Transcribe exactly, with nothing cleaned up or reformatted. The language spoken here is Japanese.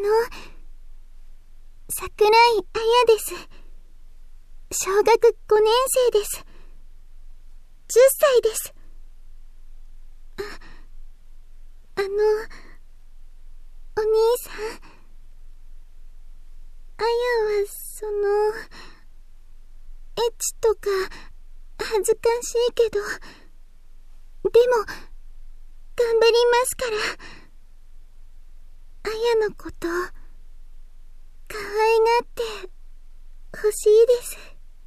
桜井彩です。小学ごねん生です。じゅっさいです。あ、あの、お兄さん。彩は、その、エッチとか、恥ずかしいけど、でも、頑張りますから。彩のこと、可愛がって、欲しいです。